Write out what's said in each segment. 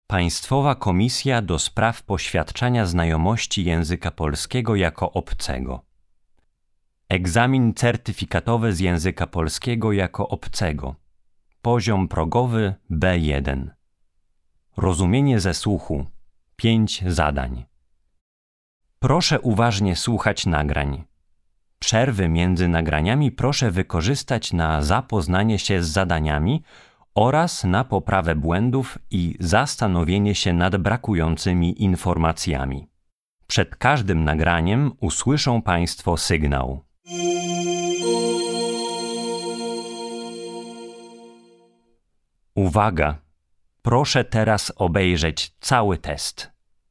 Państwowa Komisja do spraw poświadczania znajomości języka polskiego jako obcego. Egzamin certyfikatowy z języka polskiego jako obcego. Poziom progowy B1. Rozumienie ze słuchu. 5 zadań. Proszę uważnie słuchać nagrań. Przerwy między nagraniami proszę wykorzystać na zapoznanie się z zadaniami oraz na poprawę błędów i zastanowienie się nad brakującymi informacjami. Przed każdym nagraniem usłyszą Państwo sygnał. Uwaga! Proszę teraz obejrzeć cały test.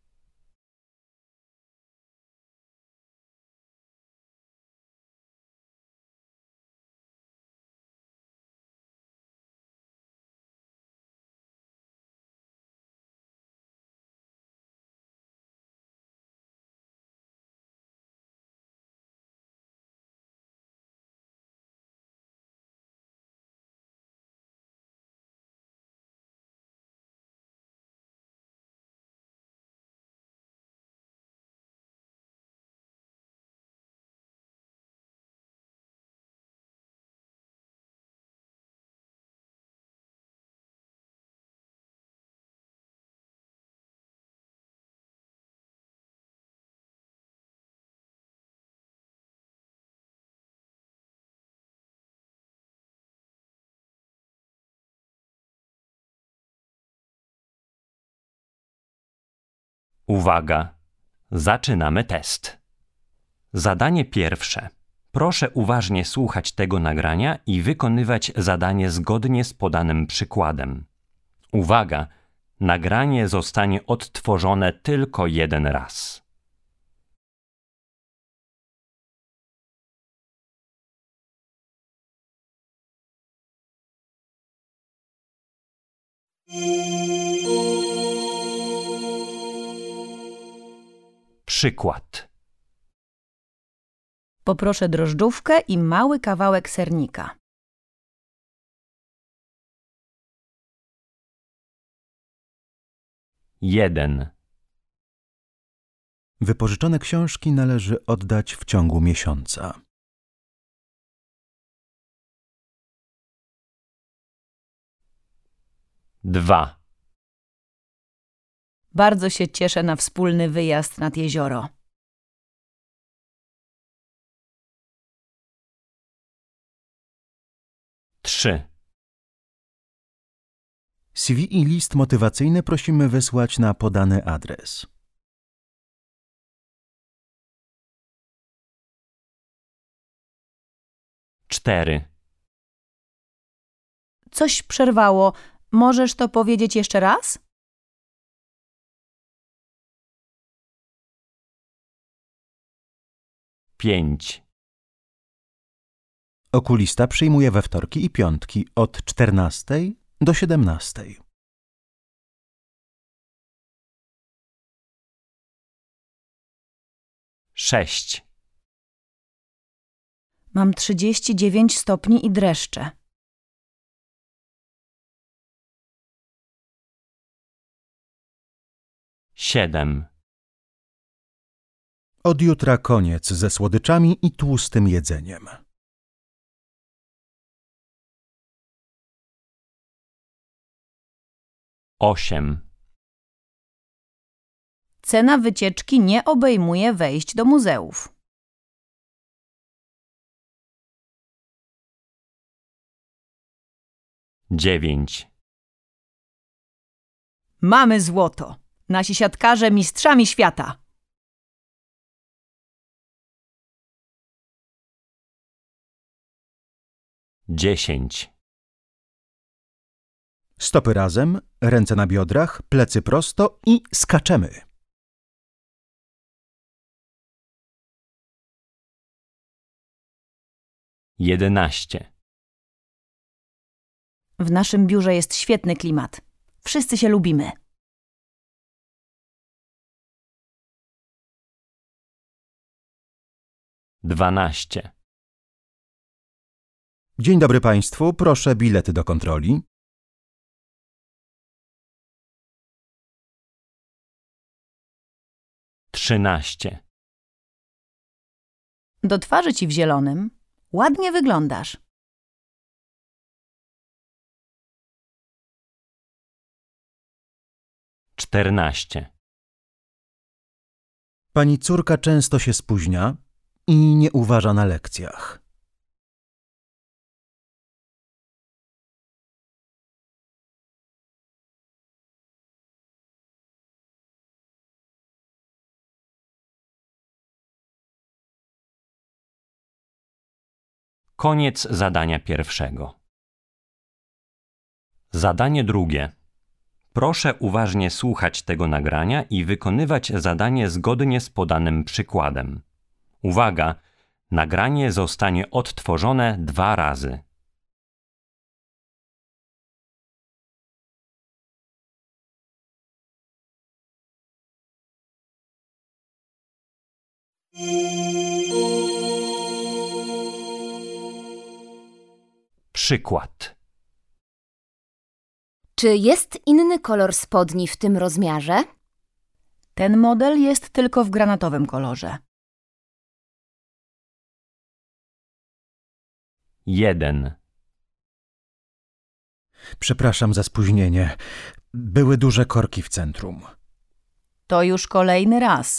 Uwaga! Zaczynamy test. Zadanie pierwsze. Proszę uważnie słuchać tego nagrania i wykonywać zadanie zgodnie z podanym przykładem. Uwaga! Nagranie zostanie odtworzone tylko jeden raz. Przykład. Poproszę drożdżówkę i mały kawałek sernika. Jeden. Wypożyczone książki należy oddać w ciągu miesiąca. 2. Bardzo się cieszę na wspólny wyjazd nad jezioro. 3. CV i list motywacyjny prosimy wysłać na podany adres. 4. Coś przerwało. Możesz to powiedzieć jeszcze raz? 5. Okulista przyjmuje we wtorki i piątki od 14 do 17. 6. Mam 39 stopni i dreszcze. 7. Od jutra koniec ze słodyczami i tłustym jedzeniem. 8. Cena wycieczki nie obejmuje wejść do muzeów. 9. Mamy złoto. Nasi siatkarze mistrzami świata. 10. Stopy razem, ręce na biodrach, plecy prosto i skaczemy. 11. W naszym biurze jest świetny klimat. Wszyscy się lubimy. 12. Dzień dobry Państwu, proszę bilety do kontroli. 13. Do twarzy ci w zielonym. Ładnie wyglądasz. 14. Pani córka często się spóźnia i nie uważa na lekcjach. 'Koniec zadania pierwszego. Zadanie drugie. Proszę uważnie słuchać tego nagrania i wykonywać zadanie zgodnie z podanym przykładem. Uwaga! Nagranie zostanie odtworzone 2 razy. Przykład. Czy jest inny kolor spodni w tym rozmiarze? Ten model jest tylko w granatowym kolorze. 1. Przepraszam za spóźnienie. Były duże korki w centrum. To już kolejny raz.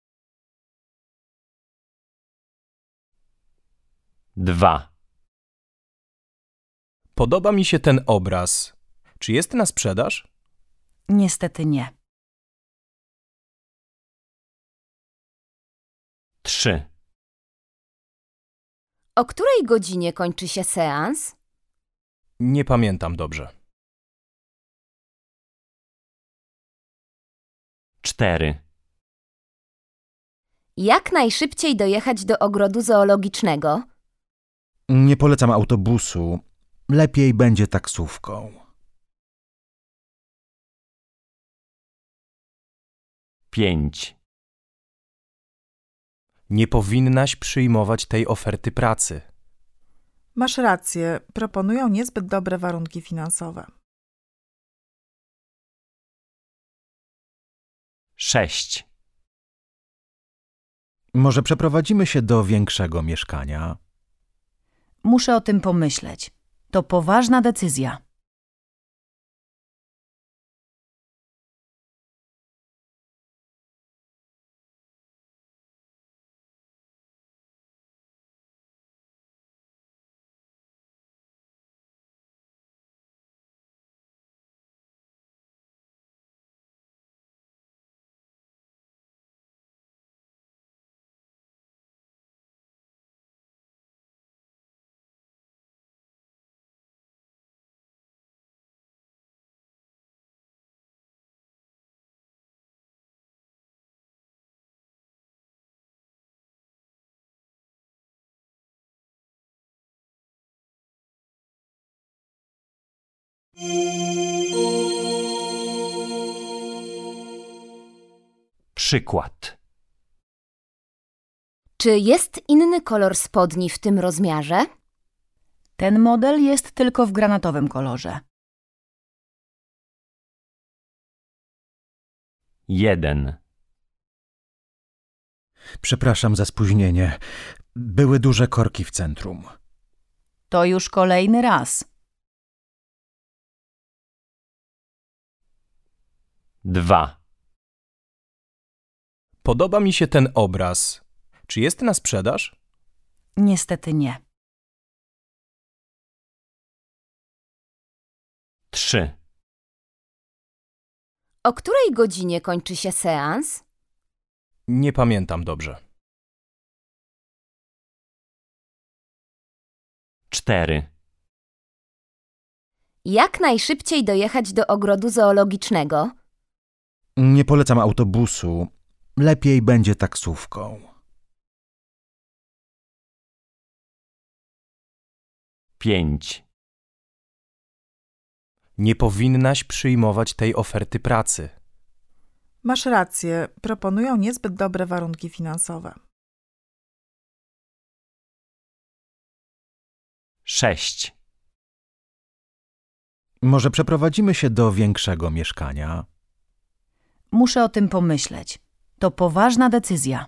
2. Podoba mi się ten obraz. Czy jest na sprzedaż? Niestety nie. 3. O której godzinie kończy się seans? Nie pamiętam dobrze. 4. Jak najszybciej dojechać do ogrodu zoologicznego? Nie polecam autobusu. Lepiej będzie taksówką. 5. Nie powinnaś przyjmować tej oferty pracy. Masz rację, proponują niezbyt dobre warunki finansowe. 6. Może przeprowadzimy się do większego mieszkania? Muszę o tym pomyśleć. To poważna decyzja. Przykład. Czy jest inny kolor spodni w tym rozmiarze? Ten model jest tylko w granatowym kolorze. 1. Przepraszam za spóźnienie. Były duże korki w centrum. To już kolejny raz. 2. Podoba mi się ten obraz. Czy jest na sprzedaż? Niestety nie. 3. O której godzinie kończy się seans? Nie pamiętam dobrze. 4. Jak najszybciej dojechać do ogrodu zoologicznego? Nie polecam autobusu. Lepiej będzie taksówką. 5. Nie powinnaś przyjmować tej oferty pracy. Masz rację, proponują niezbyt dobre warunki finansowe. 6. Może przeprowadzimy się do większego mieszkania? Muszę o tym pomyśleć. To poważna decyzja.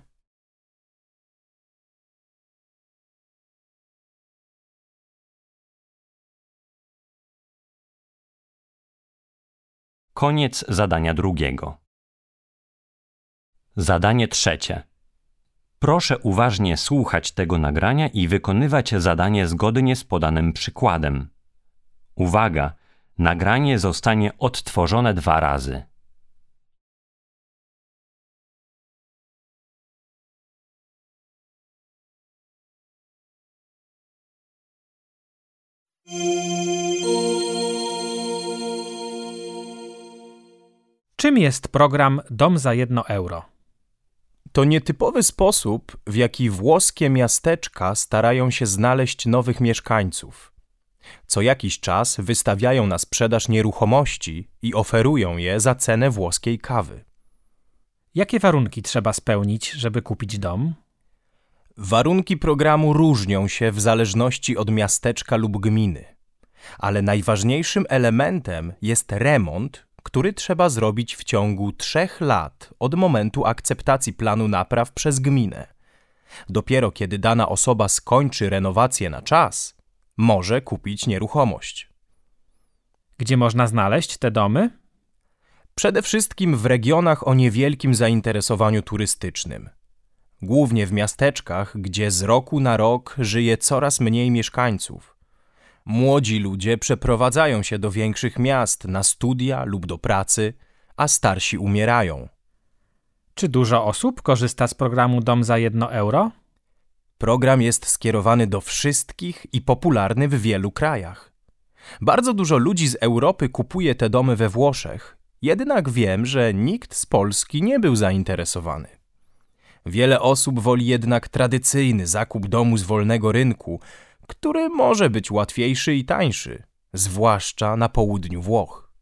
Koniec zadania drugiego. Zadanie trzecie. Proszę uważnie słuchać tego nagrania i wykonywać zadanie zgodnie z podanym przykładem. Uwaga! Nagranie zostanie odtworzone 2 razy. Czym jest program Dom za 1 euro? To nietypowy sposób, w jaki włoskie miasteczka starają się znaleźć nowych mieszkańców. Co jakiś czas wystawiają na sprzedaż nieruchomości i oferują je za cenę włoskiej kawy. Jakie warunki trzeba spełnić, żeby kupić dom? Warunki programu różnią się w zależności od miasteczka lub gminy, ale najważniejszym elementem jest remont, który trzeba zrobić w ciągu 3 lat od momentu akceptacji planu napraw przez gminę. Dopiero kiedy dana osoba skończy renowację na czas, może kupić nieruchomość. Gdzie można znaleźć te domy? Przede wszystkim w regionach o niewielkim zainteresowaniu turystycznym. Głównie w miasteczkach, gdzie z roku na rok żyje coraz mniej mieszkańców. Młodzi ludzie przeprowadzają się do większych miast na studia lub do pracy, a starsi umierają. Czy dużo osób korzysta z programu Dom za 1 euro? Program jest skierowany do wszystkich i popularny w wielu krajach. Bardzo dużo ludzi z Europy kupuje te domy we Włoszech, jednak wiem, że nikt z Polski nie był zainteresowany. Wiele osób woli jednak tradycyjny zakup domu z wolnego rynku, który może być łatwiejszy i tańszy, zwłaszcza na południu Włoch.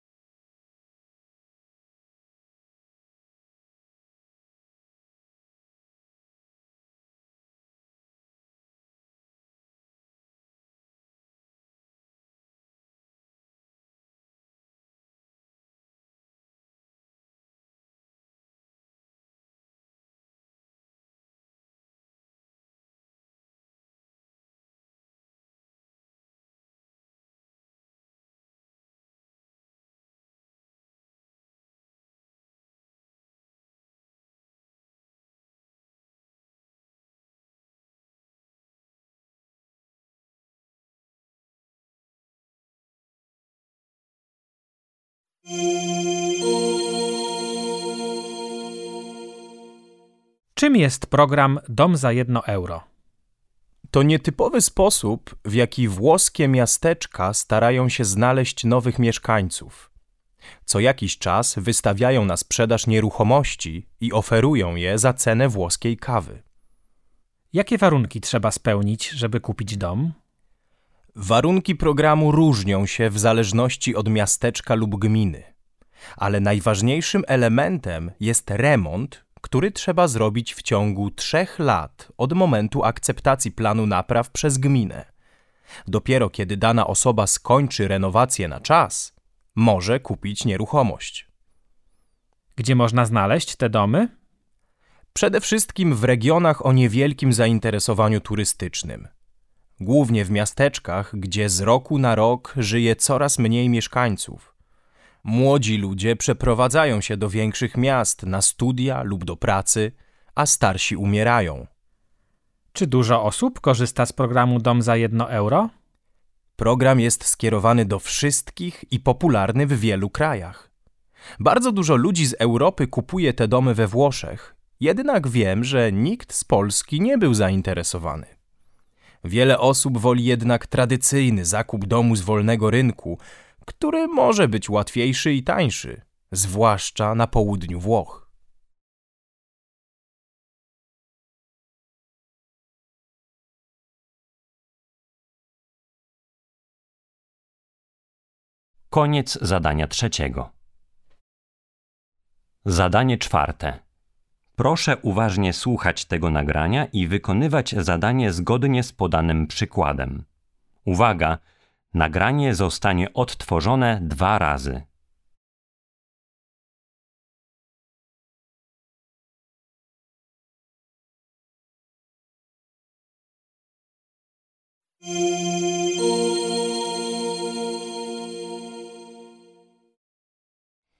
Czym jest program Dom za 1 euro? To nietypowy sposób, w jaki włoskie miasteczka starają się znaleźć nowych mieszkańców. Co jakiś czas wystawiają na sprzedaż nieruchomości i oferują je za cenę włoskiej kawy. Jakie warunki trzeba spełnić, żeby kupić dom? Warunki programu różnią się w zależności od miasteczka lub gminy, ale najważniejszym elementem jest remont, który trzeba zrobić w ciągu 3 lat od momentu akceptacji planu napraw przez gminę. Dopiero kiedy dana osoba skończy renowację na czas, może kupić nieruchomość. Gdzie można znaleźć te domy? Przede wszystkim w regionach o niewielkim zainteresowaniu turystycznym. Głównie w miasteczkach, gdzie z roku na rok żyje coraz mniej mieszkańców. Młodzi ludzie przeprowadzają się do większych miast na studia lub do pracy, a starsi umierają. Czy dużo osób korzysta z programu Dom za 1 euro? Program jest skierowany do wszystkich i popularny w wielu krajach. Bardzo dużo ludzi z Europy kupuje te domy we Włoszech, jednak wiem, że nikt z Polski nie był zainteresowany. Wiele osób woli jednak tradycyjny zakup domu z wolnego rynku, który może być łatwiejszy i tańszy, zwłaszcza na południu Włoch. Koniec zadania trzeciego. Zadanie czwarte. Proszę uważnie słuchać tego nagrania i wykonywać zadanie zgodnie z podanym przykładem. Uwaga! Nagranie zostanie odtworzone 2 razy.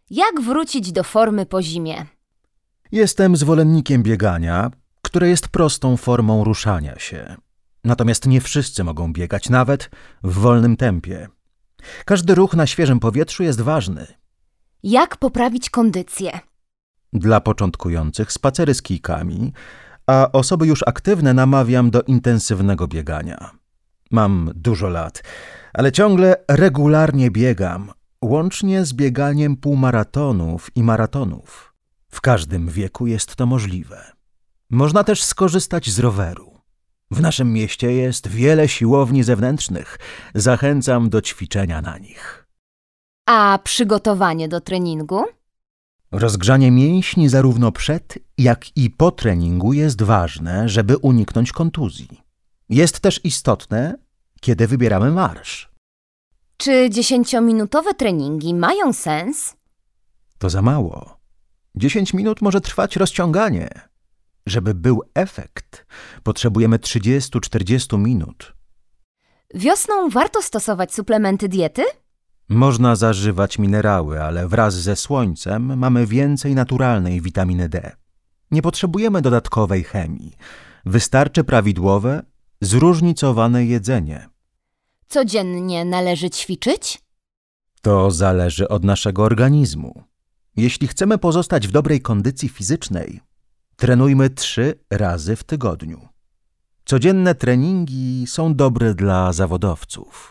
Jak wrócić do formy po zimie? Jestem zwolennikiem biegania, które jest prostą formą ruszania się. Natomiast nie wszyscy mogą biegać, nawet w wolnym tempie. Każdy ruch na świeżym powietrzu jest ważny. Jak poprawić kondycję? Dla początkujących spacery z kijkami, a osoby już aktywne namawiam do intensywnego biegania. Mam dużo lat, ale ciągle regularnie biegam, łącznie z bieganiem półmaratonów i maratonów. W każdym wieku jest to możliwe. Można też skorzystać z roweru. W naszym mieście jest wiele siłowni zewnętrznych. Zachęcam do ćwiczenia na nich. A przygotowanie do treningu? Rozgrzanie mięśni zarówno przed, jak i po treningu jest ważne, żeby uniknąć kontuzji. Jest też istotne, kiedy wybieramy marsz. Czy 10-minutowe treningi mają sens? To za mało. 10 minut może trwać rozciąganie. Żeby był efekt, potrzebujemy 30-40 minut. Wiosną warto stosować suplementy diety? Można zażywać minerały, ale wraz ze słońcem mamy więcej naturalnej witaminy D. Nie potrzebujemy dodatkowej chemii. Wystarczy prawidłowe, zróżnicowane jedzenie. Codziennie należy ćwiczyć? To zależy od naszego organizmu. Jeśli chcemy pozostać w dobrej kondycji fizycznej, trenujmy 3 razy w tygodniu. Codzienne treningi są dobre dla zawodowców.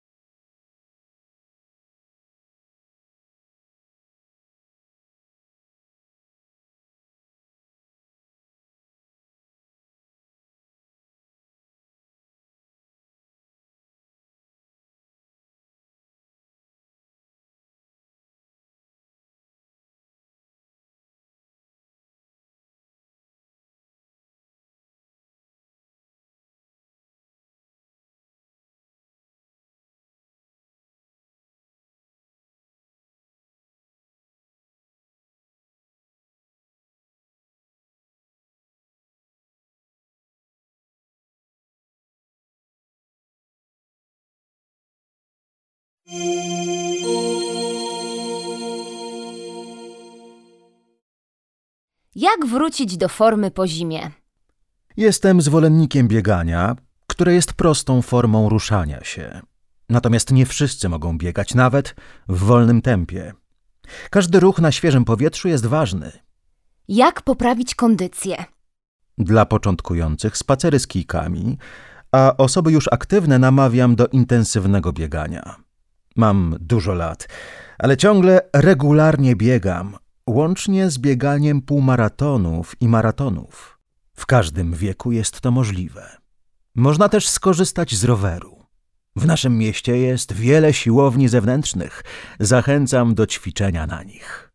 Jak wrócić do formy po zimie? Jestem zwolennikiem biegania, które jest prostą formą ruszania się. Natomiast nie wszyscy mogą biegać, nawet w wolnym tempie. Każdy ruch na świeżym powietrzu jest ważny. Jak poprawić kondycję? Dla początkujących spacery z kijkami, a osoby już aktywne namawiam do intensywnego biegania. Mam dużo lat, ale ciągle regularnie biegam, łącznie z bieganiem półmaratonów i maratonów. W każdym wieku jest to możliwe. Można też skorzystać z roweru. W naszym mieście jest wiele siłowni zewnętrznych. Zachęcam do ćwiczenia na nich.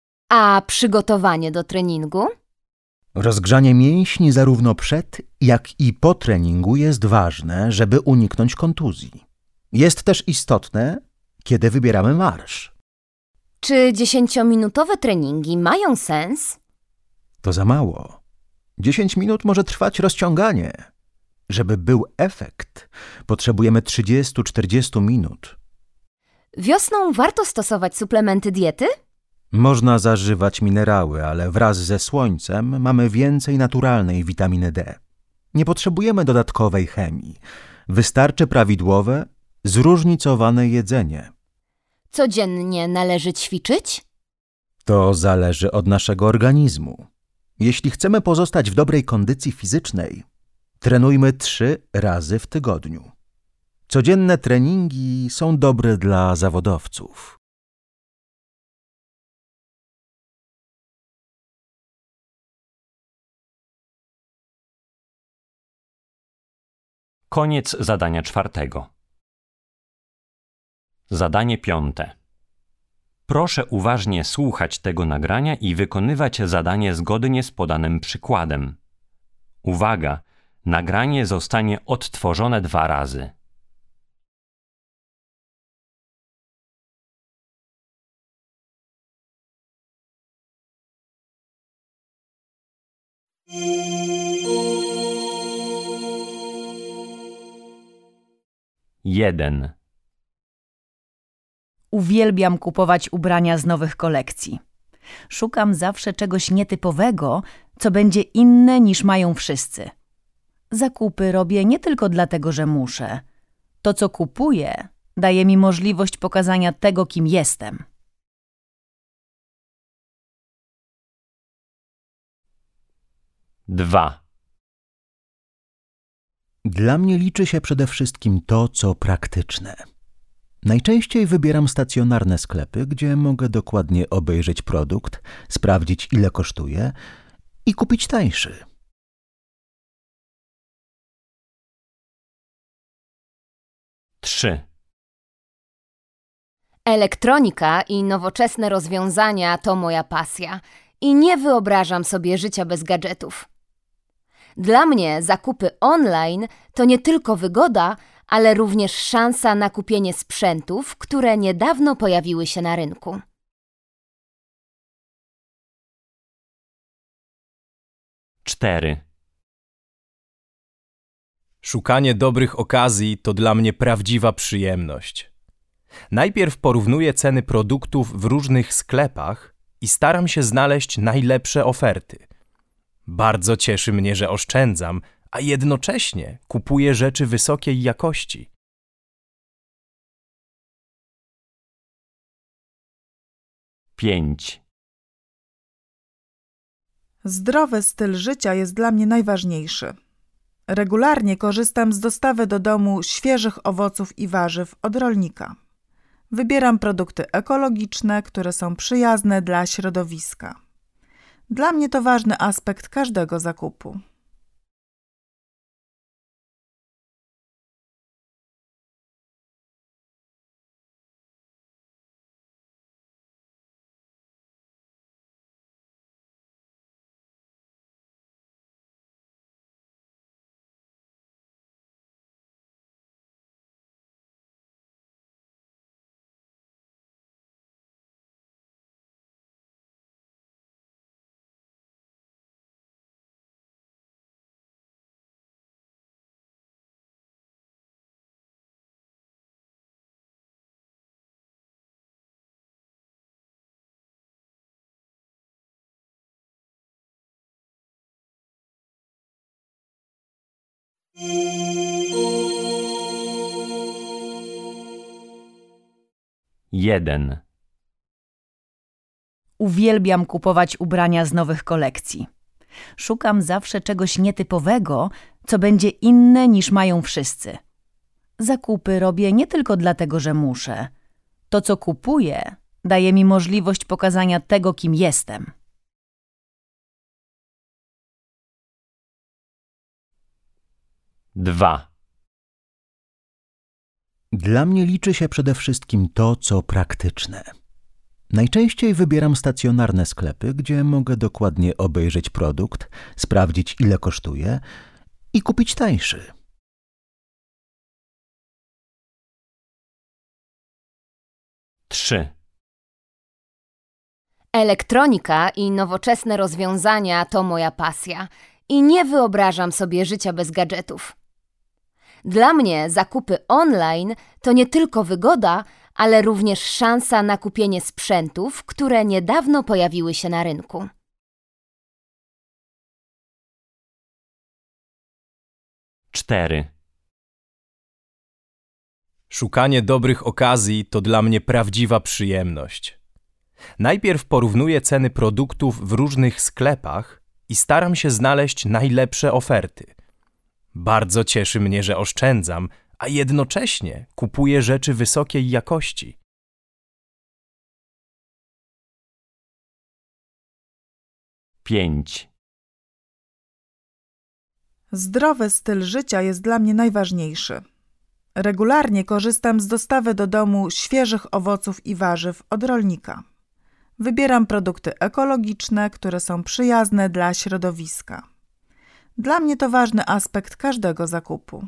A przygotowanie do treningu? Rozgrzanie mięśni zarówno przed, jak i po treningu jest ważne, żeby uniknąć kontuzji. Jest też istotne, kiedy wybieramy marsz. Czy 10-minutowe treningi mają sens? To za mało. 10 minut może trwać rozciąganie. Żeby był efekt, potrzebujemy 30-40 minut. Wiosną warto stosować suplementy diety? Można zażywać minerały, ale wraz ze słońcem mamy więcej naturalnej witaminy D. Nie potrzebujemy dodatkowej chemii. Wystarczy prawidłowe, zróżnicowane jedzenie. Codziennie należy ćwiczyć? To zależy od naszego organizmu. Jeśli chcemy pozostać w dobrej kondycji fizycznej, trenujmy 3 razy w tygodniu. Codzienne treningi są dobre dla zawodowców. Koniec zadania 4. Zadanie 5. Proszę uważnie słuchać tego nagrania i wykonywać zadanie zgodnie z podanym przykładem. Uwaga! Nagranie zostanie odtworzone 2 razy. Jeden. Uwielbiam kupować ubrania z nowych kolekcji. Szukam zawsze czegoś nietypowego, co będzie inne niż mają wszyscy. Zakupy robię nie tylko dlatego, że muszę. To, co kupuję, daje mi możliwość pokazania tego, kim jestem. 2. Dla mnie liczy się przede wszystkim to, co praktyczne. Najczęściej wybieram stacjonarne sklepy, gdzie mogę dokładnie obejrzeć produkt, sprawdzić, ile kosztuje i kupić tańszy. 3. Elektronika i nowoczesne rozwiązania to moja pasja i nie wyobrażam sobie życia bez gadżetów. Dla mnie zakupy online to nie tylko wygoda, ale również szansa na kupienie sprzętów, które niedawno pojawiły się na rynku. 4. Szukanie dobrych okazji to dla mnie prawdziwa przyjemność. Najpierw porównuję ceny produktów w różnych sklepach i staram się znaleźć najlepsze oferty. Bardzo cieszy mnie, że oszczędzam, a jednocześnie kupuję rzeczy wysokiej jakości. 5. Zdrowy styl życia jest dla mnie najważniejszy. Regularnie korzystam z dostawy do domu świeżych owoców i warzyw od rolnika. Wybieram produkty ekologiczne, które są przyjazne dla środowiska. Dla mnie to ważny aspekt każdego zakupu. 1. Uwielbiam kupować ubrania z nowych kolekcji. Szukam zawsze czegoś nietypowego, co będzie inne niż mają wszyscy. Zakupy robię nie tylko dlatego, że muszę. To, co kupuję, daje mi możliwość pokazania tego, kim jestem. 2. Dla mnie liczy się przede wszystkim to, co praktyczne. Najczęściej wybieram stacjonarne sklepy, gdzie mogę dokładnie obejrzeć produkt, sprawdzić, ile kosztuje i kupić tańszy. 3. Elektronika i nowoczesne rozwiązania to moja pasja i nie wyobrażam sobie życia bez gadżetów. Dla mnie zakupy online to nie tylko wygoda, ale również szansa na kupienie sprzętów, które niedawno pojawiły się na rynku. 4. Szukanie dobrych okazji to dla mnie prawdziwa przyjemność. Najpierw porównuję ceny produktów w różnych sklepach i staram się znaleźć najlepsze oferty. Bardzo cieszy mnie, że oszczędzam, a jednocześnie kupuję rzeczy wysokiej jakości. 5. Zdrowy styl życia jest dla mnie najważniejszy. Regularnie korzystam z dostawy do domu świeżych owoców i warzyw od rolnika. Wybieram produkty ekologiczne, które są przyjazne dla środowiska. Dla mnie to ważny aspekt każdego zakupu.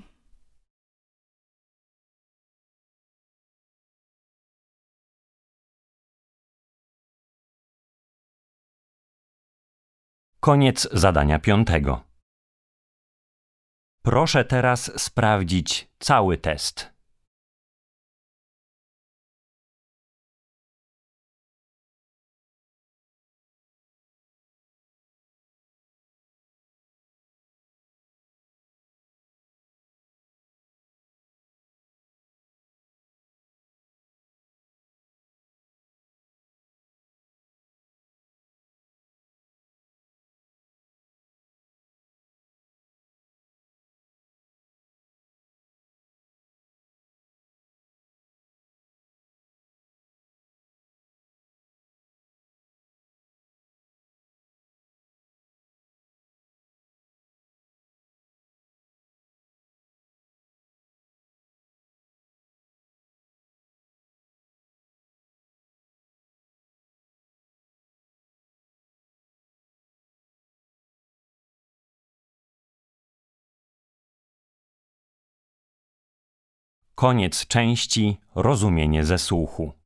'Koniec zadania 5. Proszę teraz sprawdzić cały test. Koniec części Rozumienie ze słuchu.